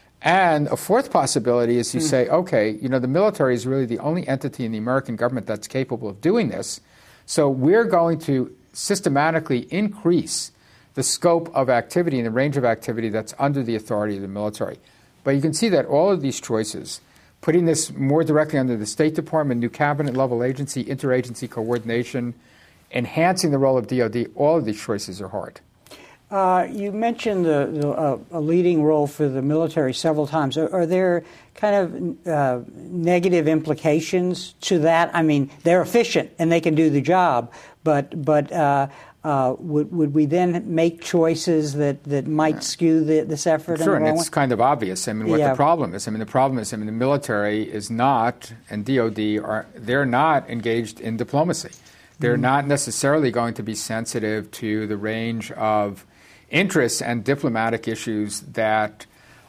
And a fourth possibility is you mm. say, okay, you know, the military is really the only entity in the American government that's capable of doing this, so we're going to systematically increase the scope of activity and the range of activity that's under the authority of the military. But you can see that all of these choices, putting this more directly under the State Department, new cabinet-level agency, interagency coordination, enhancing the role of D O D, all of these choices are hard. Uh, you mentioned the, the, uh, a leading role for the military several times. Are, are there kind of uh, negative implications to that? I mean, they're efficient and they can do the job, but but uh, uh, would would we then make choices that, that might yeah. skew the, this effort? Sure, in the and it's kind of obvious. I mean, what yeah. the problem is. I mean, the problem is, I mean, the military is not, and D O D are, they're not engaged in diplomacy. They're mm-hmm. not necessarily going to be sensitive to the range of interests and diplomatic issues that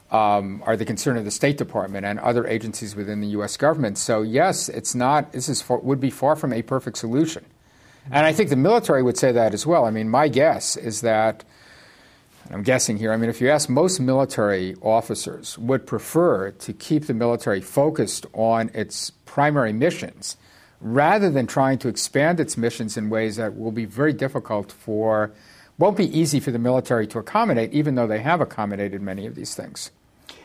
um, are the concern of the State Department and other agencies within the U S government. So, yes, it's not. This is for, would be far from a perfect solution. And I think the military would say that as well. I mean, my guess is that, and I'm guessing here, I mean, if you ask most military officers would prefer to keep the military focused on its primary missions rather than trying to expand its missions in ways that will be very difficult for, won't be easy for the military to accommodate, even though they have accommodated many of these things.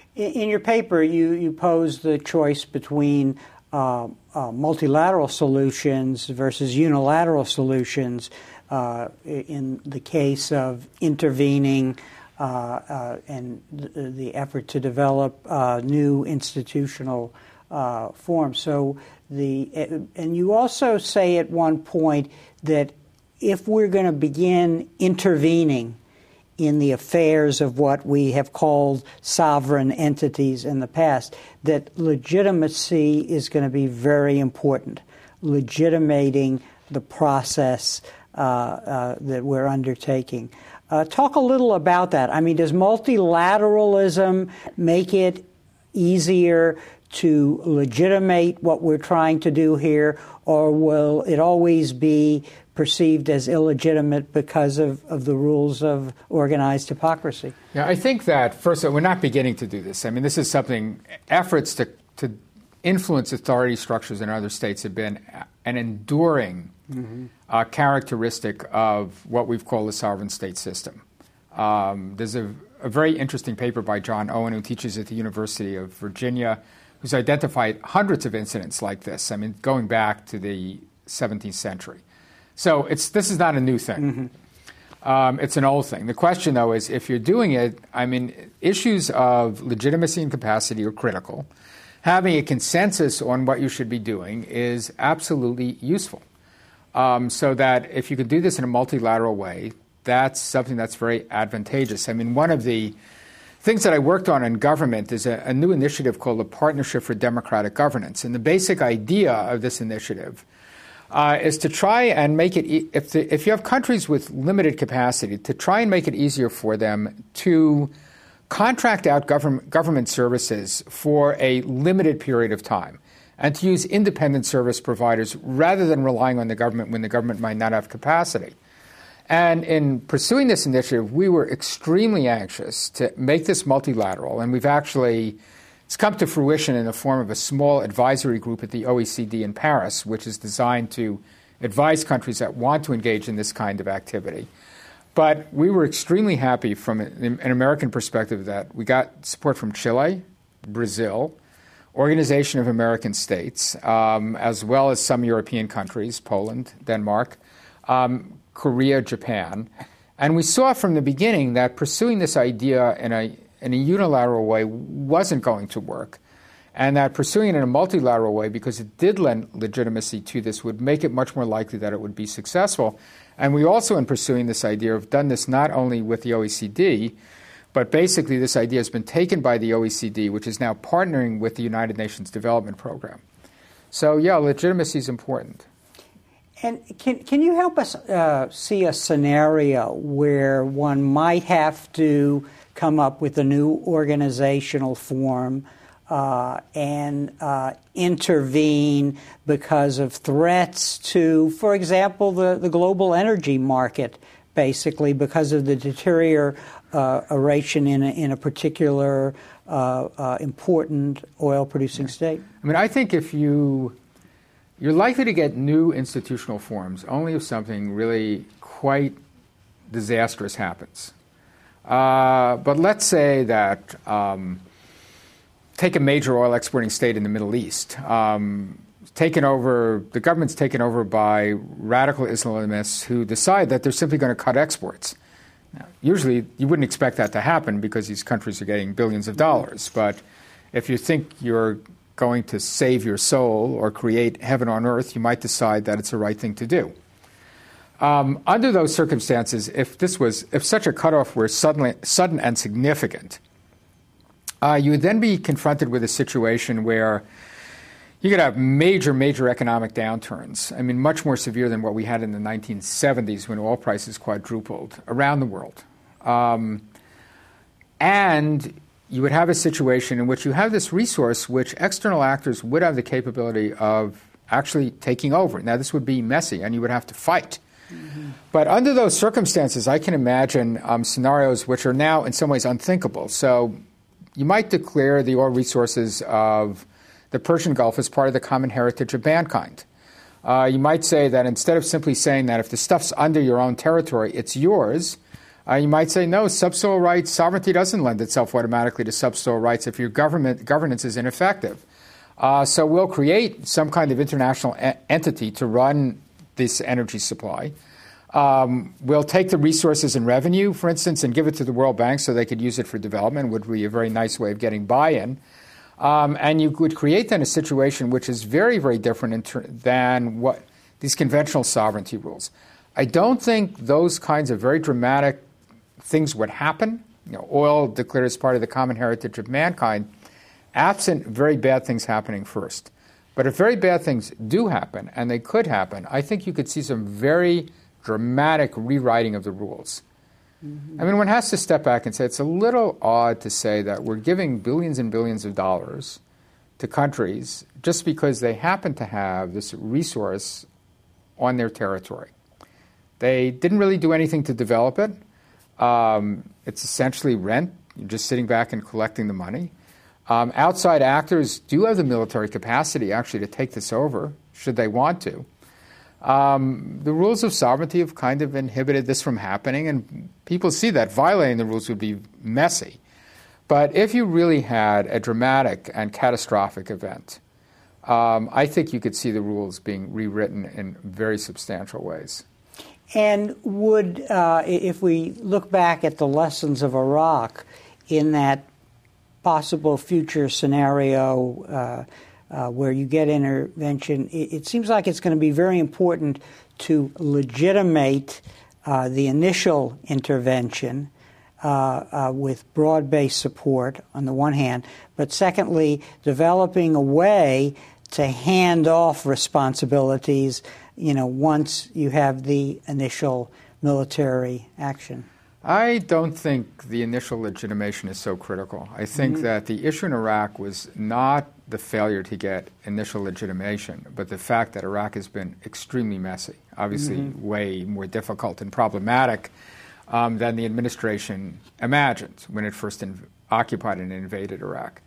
In your paper, you, you pose the choice between Uh, uh, multilateral solutions versus unilateral solutions uh, in the case of intervening uh, uh, and the, the effort to develop uh, new institutional uh, forms. So the and you also say at one point that if we're going to begin intervening in the affairs of what we have called sovereign entities in the past, that legitimacy is going to be very important, legitimating the process uh, uh, that we're undertaking. Uh, talk a little about that. I mean, does multilateralism make it easier to legitimate what we're trying to do here, or will it always be perceived as illegitimate because of, of the rules of organized hypocrisy? Yeah, I think that, first of all, we're not beginning to do this. I mean, this is something, efforts to, to influence authority structures in other states have been an enduring mm-hmm. uh, characteristic of what we've called the sovereign state system. Um, there's a, a very interesting paper by John Owen, who teaches at the University of Virginia, who's identified hundreds of incidents like this, I mean, going back to the seventeenth century. So it's this is not a new thing. Mm-hmm. Um, it's an old thing. The question, though, is if you're doing it, I mean, issues of legitimacy and capacity are critical. Having a consensus on what you should be doing is absolutely useful. Um, so that if you could do this in a multilateral way, that's something that's very advantageous. I mean, one of the things that I worked on in government is a, a new initiative called the Partnership for Democratic Governance. And the basic idea of this initiative Uh, is to try and make it, e- if, the, if you have countries with limited capacity, to try and make it easier for them to contract out government, government services for a limited period of time and to use independent service providers rather than relying on the government when the government might not have capacity. And in pursuing this initiative, we were extremely anxious to make this multilateral, and we've actually It's come to fruition in the form of a small advisory group at the O E C D in Paris, which is designed to advise countries that want to engage in this kind of activity. But we were extremely happy from an American perspective that we got support from Chile, Brazil, Organization of American States, um, as well as some European countries, Poland, Denmark, um, Korea, Japan. And we saw from the beginning that pursuing this idea in a in a unilateral way wasn't going to work, and that pursuing it in a multilateral way, because it did lend legitimacy to this, would make it much more likely that it would be successful. And we also, in pursuing this idea, have done this not only with the O E C D, but basically this idea has been taken by the O E C D, which is now partnering with the United Nations Development Program. So, yeah, legitimacy is important. And can can you help us uh, see a scenario where one might have to come up with a new organizational form uh, and uh, intervene because of threats to, for example, the, the global energy market, basically because of the deterioration in a, in a particular uh, uh, important oil-producing state? I mean, I think if you... You're likely to get new institutional forms only if something really quite disastrous happens. Uh, but let's say that, um, take a major oil exporting state in the Middle East, um, taken over, the government's taken over by radical Islamists who decide that they're simply going to cut exports. Now, usually you wouldn't expect that to happen because these countries are getting billions of dollars. But if you think you're going to save your soul or create heaven on earth, you might decide that it's the right thing to do. Um, under those circumstances, if this was, if such a cutoff were suddenly, sudden and significant, uh, you would then be confronted with a situation where you could have major, major economic downturns. I mean, much more severe than what we had in the nineteen seventies when oil prices quadrupled around the world. Um, and you would have a situation in which you have this resource which external actors would have the capability of actually taking over. Now, this would be messy, and you would have to fight. Mm-hmm. But under those circumstances, I can imagine um, scenarios which are now in some ways unthinkable. So you might declare the oil resources of the Persian Gulf as part of the common heritage of mankind. Uh, you might say that instead of simply saying that if the stuff's under your own territory, it's yours, uh, you might say, no, subsoil rights, sovereignty doesn't lend itself automatically to subsoil rights if your government governance is ineffective. Uh, so we'll create some kind of international e- entity to run this energy supply. Um, we'll take the resources and revenue, for instance, and give it to the World Bank so they could use it for development, would be a very nice way of getting buy-in. Um, and you would create then a situation which is very, very different in ter- than what these conventional sovereignty rules. I don't think those kinds of very dramatic things would happen. You know, oil declared as part of the common heritage of mankind, absent very bad things happening first. But if very bad things do happen, and they could happen, I think you could see some very dramatic rewriting of the rules. Mm-hmm. I mean, one has to step back and say it's a little odd to say that we're giving billions and billions of dollars to countries just because they happen to have this resource on their territory. They didn't really do anything to develop it. Um, it's essentially rent. You're just sitting back and collecting the money. Um, outside actors do have the military capacity actually to take this over, should they want to. Um, the rules of sovereignty have kind of inhibited this from happening, and people see that violating the rules would be messy. But if you really had a dramatic and catastrophic event, um, I think you could see the rules being rewritten in very substantial ways. And would, uh, if we look back at the lessons of Iraq in that possible future scenario uh, uh, where you get intervention, it, it seems like it's going to be very important to legitimate uh, the initial intervention uh, uh, with broad-based support on the one hand, but secondly, developing a way to hand off responsibilities, you know, once you have the initial military action. I don't think the initial legitimation is so critical. I think mm-hmm. that the issue in Iraq was not the failure to get initial legitimation, but the fact that Iraq has been extremely messy, obviously mm-hmm. way more difficult and problematic um, than the administration imagined when it first in- occupied and invaded Iraq.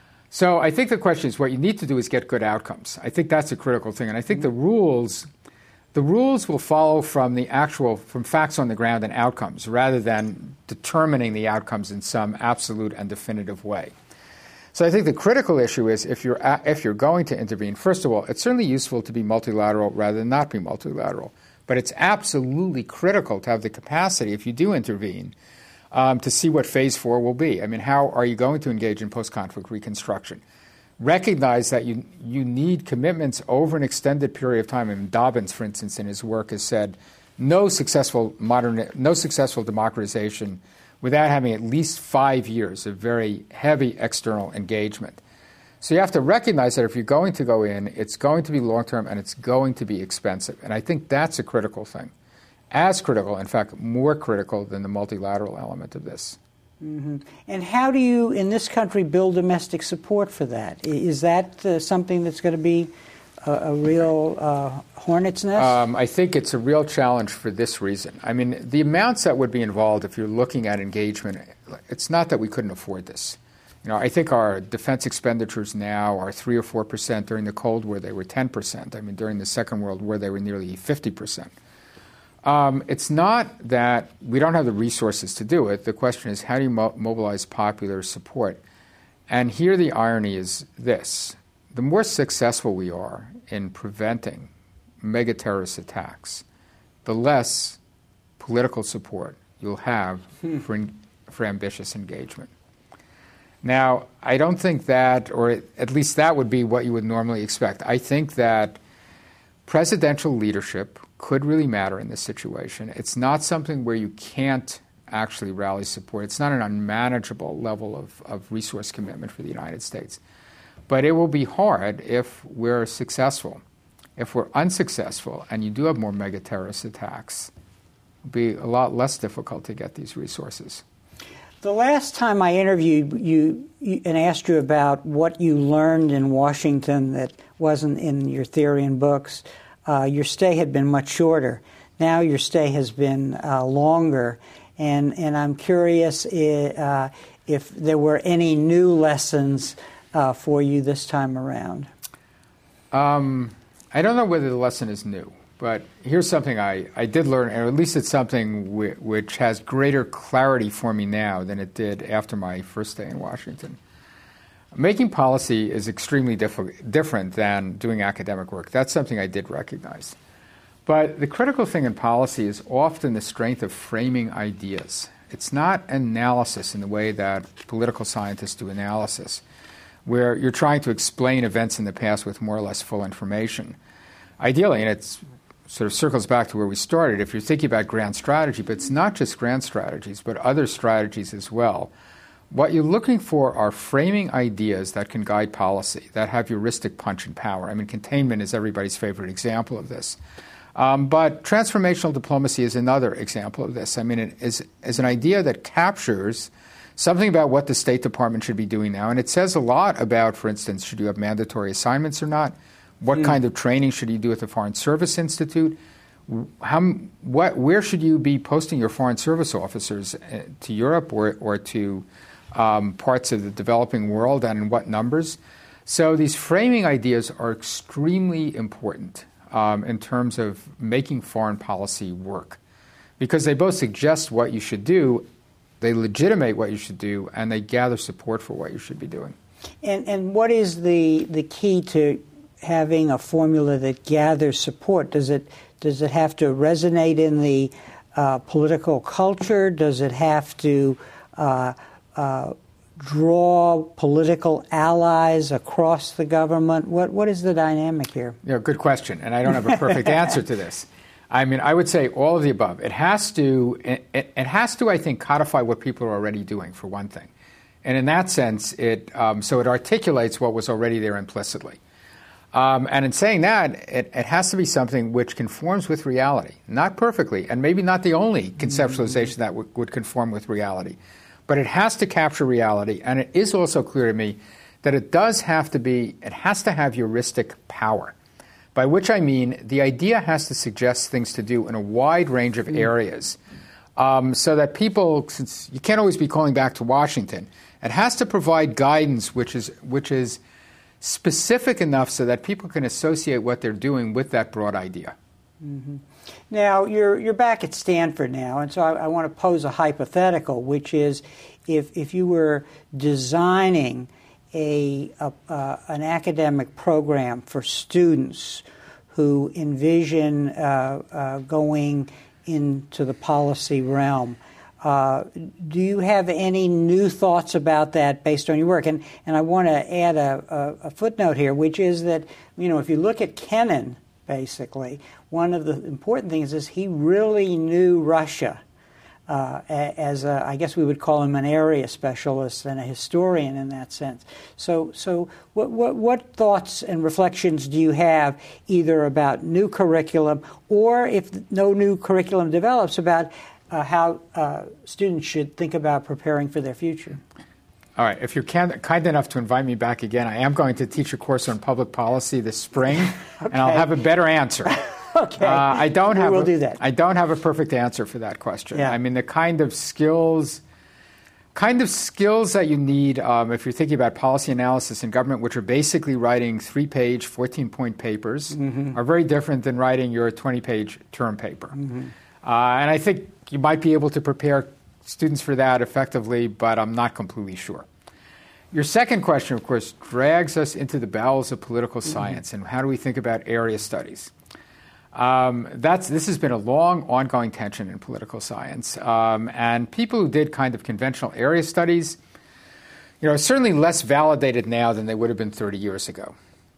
So I think the question is what you need to do is get good outcomes. I think that's a critical thing. And I think mm-hmm. the rules... The rules will follow from the actual, from facts on the ground and outcomes, rather than determining the outcomes in some absolute and definitive way. So I think the critical issue is if you're if you're going to intervene, first of all, it's certainly useful to be multilateral rather than not be multilateral. But it's absolutely critical to have the capacity, if you do intervene, um, to see what phase four will be. I mean, how are you going to engage in post-conflict reconstruction? Recognize that you you need commitments over an extended period of time. I mean, Dobbins, for instance, in his work has said no successful modern, no successful democratization without having at least five years of very heavy external engagement. So you have to recognize that if you're going to go in, it's going to be long-term and it's going to be expensive. And I think that's a critical thing. As critical, in fact, more critical than the multilateral element of this. Mm-hmm. And how do you, in this country, build domestic support for that? Is that uh, something that's going to be a, a real uh, hornet's nest? Um, I think it's a real challenge for this reason. I mean, the amounts that would be involved if you're looking at engagement, it's not that we couldn't afford this. You know, I think our defense expenditures now are three or four percent. During the Cold War, they were ten percent. I mean, during the Second World War, they were nearly fifty percent. Um, it's not that we don't have the resources to do it. The question is, how do you mo- mobilize popular support? And here the irony is this. The more successful we are in preventing mega-terrorist attacks, the less political support you'll have hmm. for, in- for ambitious engagement. Now, I don't think that, or at least that would be what you would normally expect. I think that presidential leadership could really matter in this situation. It's not something where you can't actually rally support. It's not an unmanageable level of, of resource commitment for the United States. But it will be hard if we're successful. If we're unsuccessful and you do have more mega-terrorist attacks, it'll be a lot less difficult to get these resources. The last time I interviewed you, you and asked you about what you learned in Washington that wasn't in your theory and books, uh, your stay had been much shorter. Now your stay has been uh, longer, and, and I'm curious if, uh, if there were any new lessons uh, for you this time around. Um, I don't know whether the lesson is new. But here's something I, I did learn, or at least it's something w- which has greater clarity for me now than it did after my first day in Washington. Making policy is extremely diff- different than doing academic work. That's something I did recognize. But the critical thing in policy is often the strength of framing ideas. It's not analysis in the way that political scientists do analysis, where you're trying to explain events in the past with more or less full information. Ideally, and it's sort of circles back to where we started, if you're thinking about grand strategy, but it's not just grand strategies, but other strategies as well. What you're looking for are framing ideas that can guide policy, that have heuristic punch and power. I mean, containment is everybody's favorite example of this. Um, but transformational diplomacy is another example of this. I mean, it is, is an idea that captures something about what the State Department should be doing now. And it says a lot about, for instance, should you have mandatory assignments or not? What mm. kind of training should you do at the Foreign Service Institute? How, what, where should you be posting your foreign service officers uh, to Europe or, or to um, parts of the developing world, and in what numbers? So these framing ideas are extremely important um, in terms of making foreign policy work, because they both suggest what you should do, they legitimate what you should do, and they gather support for what you should be doing. And, and what is the, the key to having a formula that gathers support? Does it does it have to resonate in the uh, political culture? Does it have to uh, uh, draw political allies across the government? What what is the dynamic here? Yeah, good question, and I don't have a perfect answer to this. I mean, I would say all of the above. It has to it, it has to, I think, codify what people are already doing, for one thing, and in that sense, it um, so it articulates what was already there implicitly. Um, and in saying that, it, it has to be something which conforms with reality, not perfectly, and maybe not the only conceptualization mm-hmm. that w- would conform with reality. But it has to capture reality, and it is also clear to me that it does have to be, it has to have heuristic power, by which I mean the idea has to suggest things to do in a wide range of areas, um, so that people, since you can't always be calling back to Washington, it has to provide guidance which is which is specific enough so that people can associate what they're doing with that broad idea. Mm-hmm. Now, you're you're back at Stanford now, and so I, I want to pose a hypothetical, which is if if you were designing a, a uh, an academic program for students who envision uh, uh, going into the policy realm, Uh, do you have any new thoughts about that based on your work? And and I want to add a, a, a footnote here, which is that, you know, if you look at Kennan, basically, one of the important things is he really knew Russia uh, as a, I guess we would call him an area specialist and a historian in that sense. So so what what, what thoughts and reflections do you have either about new curriculum or, if no new curriculum develops, about Uh, how uh, students should think about preparing for their future? All right. If you're kind, kind enough to invite me back again, I am going to teach a course on public policy this spring, okay. and I'll have a better answer. Okay. Uh, I don't we have. will a, do that. I don't have a perfect answer for that question. Yeah. I mean, the kind of skills, kind of skills that you need um, if you're thinking about policy analysis in government, which are basically writing three-page, fourteen-point papers, mm-hmm. are very different than writing your twenty-page term paper. Mm-hmm. Uh, and I think you might be able to prepare students for that effectively, but I'm not completely sure. Your second question, of course, drags us into the bowels of political science, mm-hmm. and how do we think about area studies? Um, that's this has been a long, ongoing tension in political science, um, and people who did kind of conventional area studies, you know, are certainly less validated now than they would have been thirty years ago.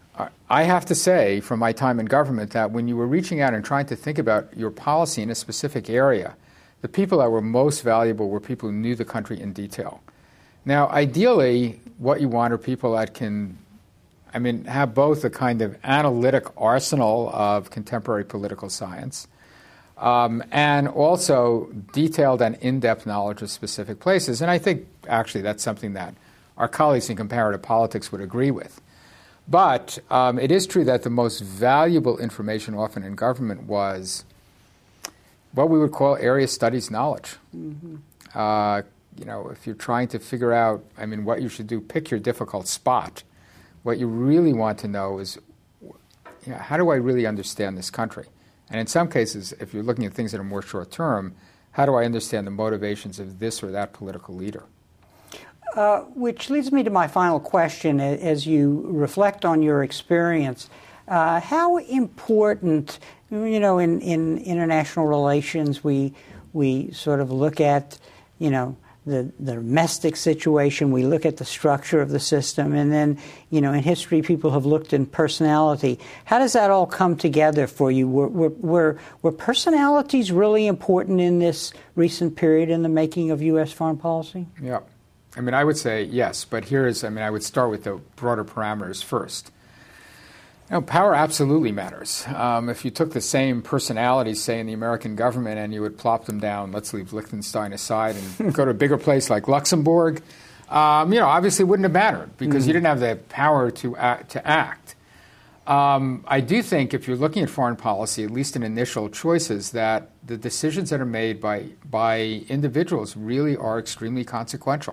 I have to say, from my time in government, that when you were reaching out and trying to think about your policy in a specific area, the people that were most valuable were people who knew the country in detail. Now, ideally, what you want are people that can, I mean, have both a kind of analytic arsenal of contemporary political science um, and also detailed and in-depth knowledge of specific places. And I think, actually, that's something that our colleagues in comparative politics would agree with. But um, it is true that the most valuable information often in government was what we would call area studies knowledge. Mm-hmm. Uh, you know, if you're trying to figure out, I mean, what you should do, pick your difficult spot. What you really want to know is, you know, how do I really understand this country? And in some cases, if you're looking at things that are more short term, how do I understand the motivations of this or that political leader? Uh, which leads me to my final question. As you reflect on your experience, uh, how important, you know, in, in international relations, we we sort of look at, you know, the, the domestic situation, we look at the structure of the system, and then, you know, in history, people have looked in personality. How does that all come together for you? Were, were, were, were personalities really important in this recent period in the making of U S foreign policy? Yeah. I mean, I would say yes, but here's, I mean, I would start with the broader parameters first. You know, power absolutely matters. Um, if you took the same personalities, say, in the American government and you would plop them down, let's leave Liechtenstein aside and go to a bigger place like Luxembourg, um, you know, obviously it wouldn't have mattered because mm-hmm. you didn't have the power to act. To act. Um, I do think if you're looking at foreign policy, at least in initial choices, that the decisions that are made by, by individuals really are extremely consequential.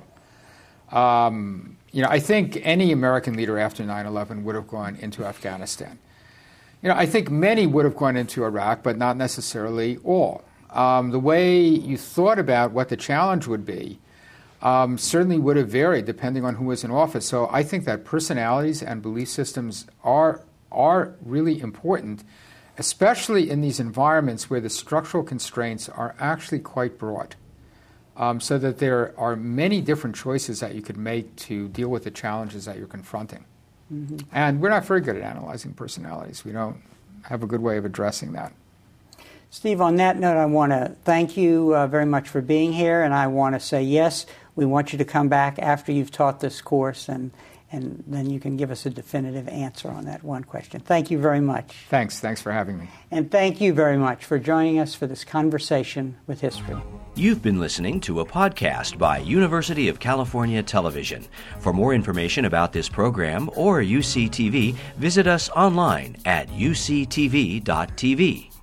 Um, you know, I think any American leader after nine eleven would have gone into Afghanistan. You know, I think many would have gone into Iraq, but not necessarily all. Um, the way you thought about what the challenge would be um, certainly would have varied depending on who was in office. So I think that personalities and belief systems are are really important, especially in these environments where the structural constraints are actually quite broad. Um, so that there are many different choices that you could make to deal with the challenges that you're confronting. Mm-hmm. And we're not very good at analyzing personalities. We don't have a good way of addressing that. Steve, on that note, I want to thank you uh, very much for being here, and I want to say, yes, we want you to come back after you've taught this course, and, and then you can give us a definitive answer on that one question. Thank you very much. Thanks. Thanks for having me. And thank you very much for joining us for this conversation with history. You've been listening to a podcast by University of California Television. For more information about this program or U C T V, visit us online at u c t v dot t v.